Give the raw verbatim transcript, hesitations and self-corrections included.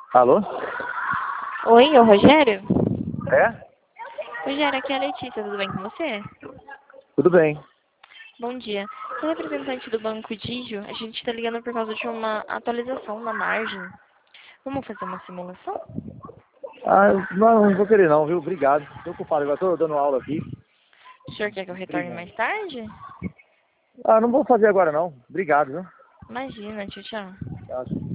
Alô? Oi, ô Rogério? É? Rogério, aqui é a Letícia, tudo bem com você? Tudo bem. Bom dia. Sou representante do Banco Digio. A gente está ligando por causa de uma atualização na margem. Vamos fazer uma simulação? Ah, não, não vou querer não, viu? Obrigado. Tô ocupado agora, tô dando aula aqui. O senhor quer que eu retorne Obrigado. mais tarde? Ah, não vou fazer agora não. Obrigado, viu? Imagina, tchau, tchau. Tchau.